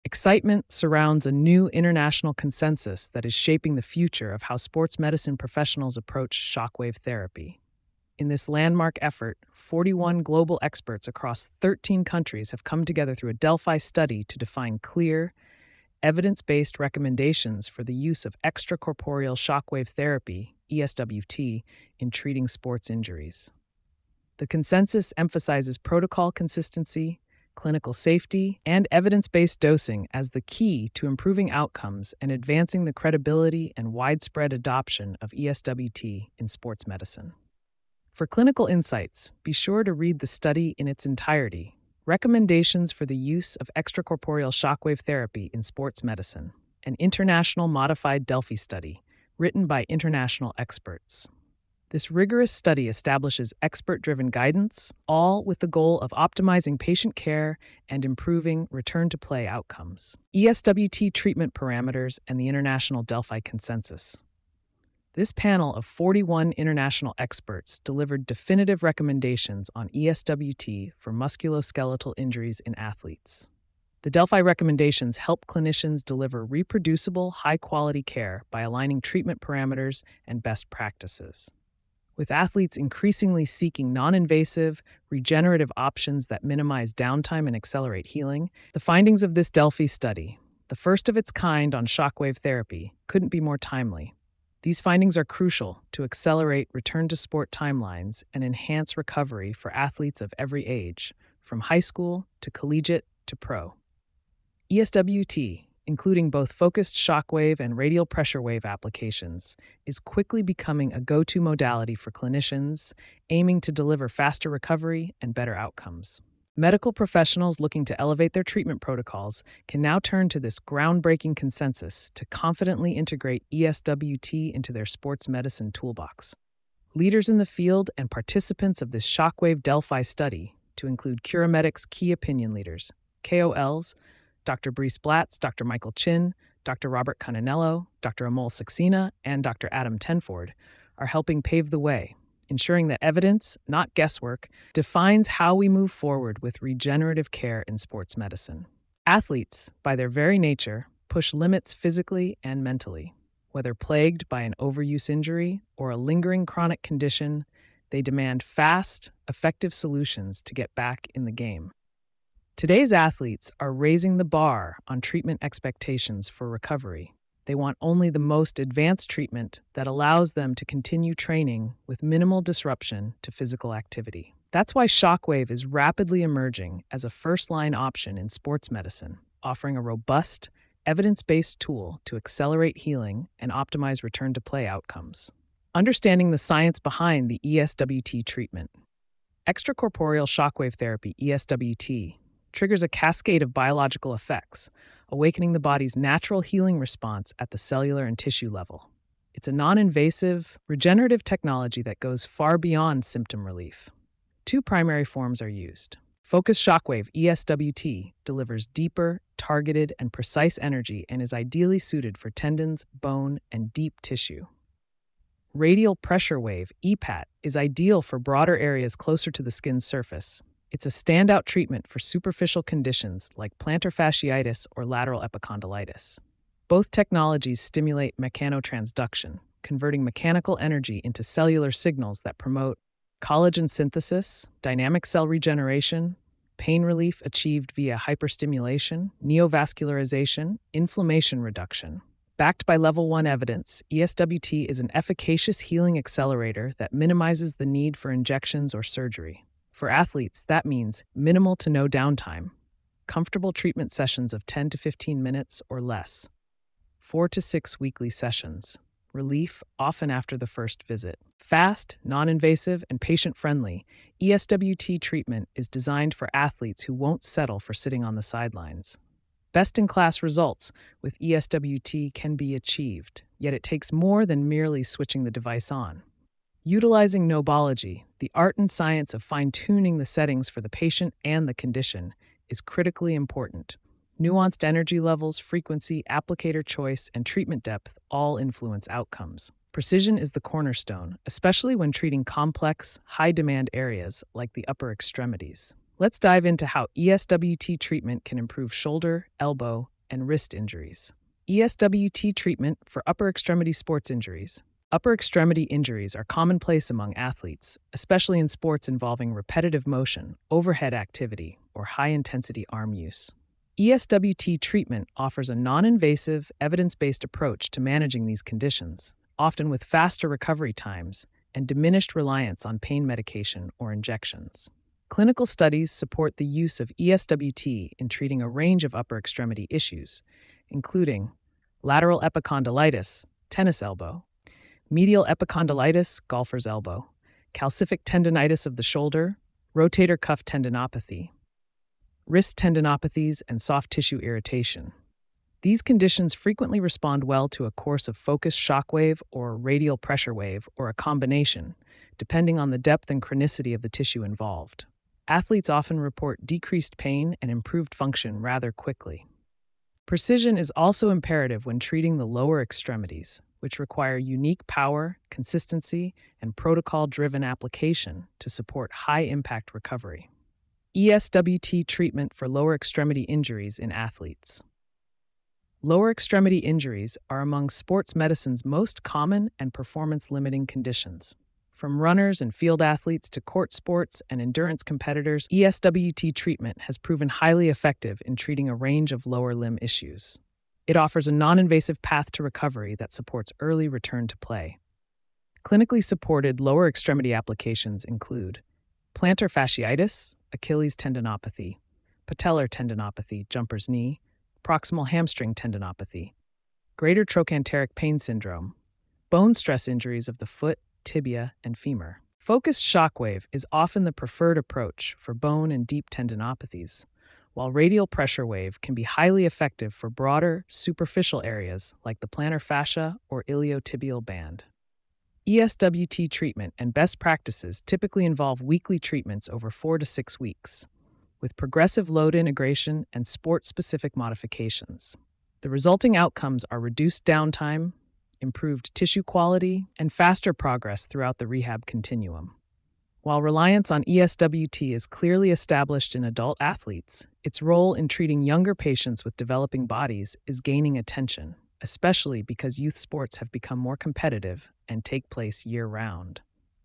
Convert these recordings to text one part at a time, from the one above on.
Excitement surrounds a new international consensus that is shaping the future of how sports medicine professionals approach shockwave therapy. In this landmark effort, 41 global experts across 13 countries have come together through a Delphi study to define clear, evidence based recommendations for the use of extracorporeal shockwave therapy, ESWT, in treating sports injuries. The consensus emphasizes protocol consistency, clinical safety, and evidence based dosing as the key to improving outcomes and advancing the credibility and widespread adoption of ESWT in sports medicine. For clinical insights, be sure to read the study in its entirety. Recommendations for the use of extracorporeal shockwave therapy in sports medicine, an international modified Delphi study, written by international experts. This rigorous study establishes expert-driven guidance, all with the goal of optimizing patient care and improving return-to-play outcomes. ESWT treatment parameters and the International Delphi Consensus. This panel of 41 international experts delivered definitive recommendations on ESWT for musculoskeletal injuries in athletes. The Delphi recommendations help clinicians deliver reproducible, high-quality care by aligning treatment parameters and best practices. With athletes increasingly seeking non-invasive, regenerative options that minimize downtime and accelerate healing, the findings of this Delphi study, the first of its kind on shockwave therapy, couldn't be more timely. These findings are crucial to accelerate return-to-sport timelines and enhance recovery for athletes of every age, from high school to collegiate to pro. ESWT, including both focused shockwave and radial pressure wave applications, is quickly becoming a go-to modality for clinicians aiming to deliver faster recovery and better outcomes. Medical professionals looking to elevate their treatment protocols can now turn to this groundbreaking consensus to confidently integrate ESWT into their sports medicine toolbox. Leaders in the field and participants of this Shockwave Delphi study, to include CuraMedic's key opinion leaders, KOLs, Dr. Brees Blatz, Dr. Michael Chin, Dr. Robert Cananello, Dr. Amol Saxena, and Dr. Adam Tenford, are helping pave the way, ensuring that evidence, not guesswork, defines how we move forward with regenerative care in sports medicine. Athletes, by their very nature, push limits physically and mentally. Whether plagued by an overuse injury or a lingering chronic condition, they demand fast, effective solutions to get back in the game. Today's athletes are raising the bar on treatment expectations for recovery. They want only the most advanced treatment that allows them to continue training with minimal disruption to physical activity. That's why Shockwave is rapidly emerging as a first-line option in sports medicine, offering a robust, evidence-based tool to accelerate healing and optimize return-to-play outcomes. Understanding the science behind the ESWT treatment. Extracorporeal shockwave therapy, ESWT, triggers a cascade of biological effects, awakening the body's natural healing response at the cellular and tissue level. It's a non-invasive, regenerative technology that goes far beyond symptom relief. Two primary forms are used. Focused shockwave, ESWT, delivers deeper, targeted, and precise energy and is ideally suited for tendons, bone, and deep tissue. Radial pressure wave, EPAT, is ideal for broader areas closer to the skin's surface. It's a standout treatment for superficial conditions like plantar fasciitis or lateral epicondylitis. Both technologies stimulate mechanotransduction, converting mechanical energy into cellular signals that promote collagen synthesis, dynamic cell regeneration, pain relief achieved via hyperstimulation, neovascularization, inflammation reduction. Backed by Level 1 evidence, ESWT is an efficacious healing accelerator that minimizes the need for injections or surgery. For athletes, that means minimal to no downtime, comfortable treatment sessions of 10 to 15 minutes or less, 4 to 6 weekly sessions, relief often after the first visit. Fast, non-invasive, and patient-friendly, ESWT treatment is designed for athletes who won't settle for sitting on the sidelines. Best-in-class results with ESWT can be achieved, yet it takes more than merely switching the device on. Utilizing knobology, the art and science of fine-tuning the settings for the patient and the condition, is critically important. Nuanced energy levels, frequency, applicator choice, and treatment depth all influence outcomes. Precision is the cornerstone, especially when treating complex, high-demand areas like the upper extremities. Let's dive into how ESWT treatment can improve shoulder, elbow, and wrist injuries. ESWT treatment for upper extremity sports injuries. Upper extremity injuries are commonplace among athletes, especially in sports involving repetitive motion, overhead activity, or high-intensity arm use. ESWT treatment offers a non-invasive, evidence-based approach to managing these conditions, often with faster recovery times and diminished reliance on pain medication or injections. Clinical studies support the use of ESWT in treating a range of upper extremity issues, including lateral epicondylitis, tennis elbow, medial epicondylitis, golfer's elbow, calcific tendinitis of the shoulder, rotator cuff tendinopathy, wrist tendinopathies, and soft tissue irritation. These conditions frequently respond well to a course of focused shock wave or radial pressure wave or a combination, depending on the depth and chronicity of the tissue involved. Athletes often report decreased pain and improved function rather quickly. Precision is also imperative when treating the lower extremities, which require unique power, consistency, and protocol-driven application to support high-impact recovery. ESWT treatment for lower extremity injuries in athletes. Lower extremity injuries are among sports medicine's most common and performance-limiting conditions. From runners and field athletes to court sports and endurance competitors, ESWT treatment has proven highly effective in treating a range of lower limb issues. It offers a non-invasive path to recovery that supports early return to play. Clinically supported lower extremity applications include plantar fasciitis, Achilles tendinopathy, patellar tendinopathy, jumper's knee, proximal hamstring tendinopathy, greater trochanteric pain syndrome, bone stress injuries of the foot, tibia, and femur. Focused shockwave is often the preferred approach for bone and deep tendinopathies, while radial pressure wave can be highly effective for broader, superficial areas like the plantar fascia or iliotibial band. ESWT treatment and best practices typically involve weekly treatments over 4 to 6 weeks, with progressive load integration and sport-specific modifications. The resulting outcomes are reduced downtime, improved tissue quality, and faster progress throughout the rehab continuum. While reliance on ESWT is clearly established in adult athletes, its role in treating younger patients with developing bodies is gaining attention, especially because youth sports have become more competitive and take place year-round.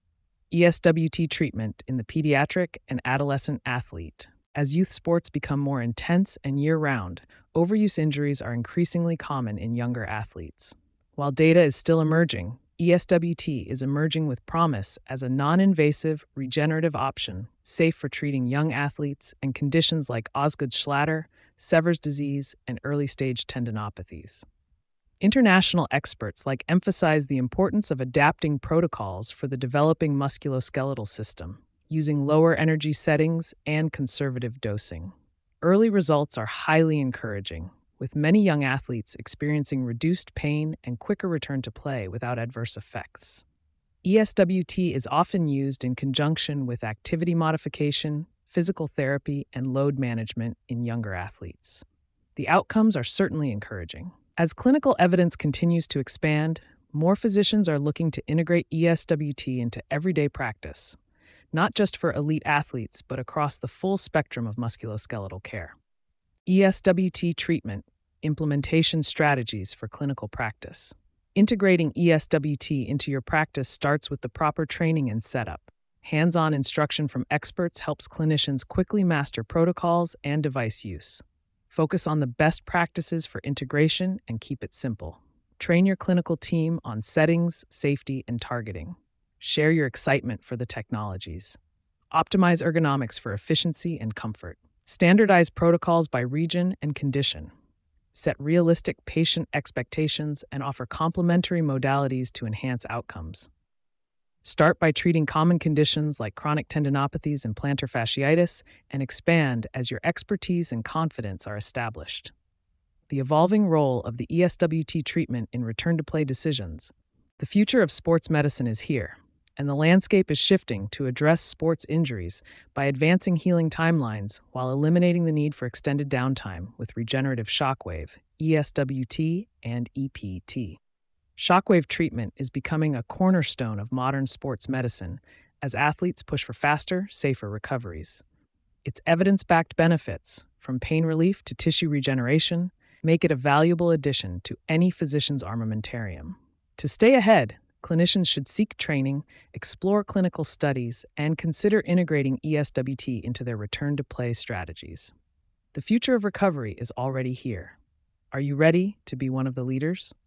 ESWT treatment in the pediatric and adolescent athlete. As youth sports become more intense and year-round, overuse injuries are increasingly common in younger athletes. While data is still emerging, ESWT is emerging with promise as a non-invasive, regenerative option, safe for treating young athletes and conditions like Osgood-Schlatter, Sever's disease, and early-stage tendinopathies. International experts emphasize the importance of adapting protocols for the developing musculoskeletal system, using lower energy settings and conservative dosing. Early results are highly encouraging, with many young athletes experiencing reduced pain and quicker return to play without adverse effects. ESWT is often used in conjunction with activity modification, physical therapy, and load management in younger athletes. The outcomes are certainly encouraging. As clinical evidence continues to expand, more physicians are looking to integrate ESWT into everyday practice, not just for elite athletes, but across the full spectrum of musculoskeletal care. ESWT treatment, implementation strategies for clinical practice. Integrating ESWT into your practice starts with the proper training and setup. Hands-on instruction from experts helps clinicians quickly master protocols and device use. Focus on the best practices for integration and keep it simple. Train your clinical team on settings, safety, and targeting. Share your excitement for the technologies. Optimize ergonomics for efficiency and comfort. Standardize protocols by region and condition. Set realistic patient expectations and offer complementary modalities to enhance outcomes. Start by treating common conditions like chronic tendinopathies and plantar fasciitis, and expand as your expertise and confidence are established. The evolving role of the ESWT treatment in return-to-play decisions. The future of sports medicine is here, and the landscape is shifting to address sports injuries by advancing healing timelines while eliminating the need for extended downtime with regenerative shockwave, ESWT, and EPT. Shockwave treatment is becoming a cornerstone of modern sports medicine as athletes push for faster, safer recoveries. Its evidence-backed benefits, from pain relief to tissue regeneration, make it a valuable addition to any physician's armamentarium. To stay ahead, clinicians should seek training, explore clinical studies, and consider integrating ESWT into their return to play strategies. The future of recovery is already here. Are you ready to be one of the leaders?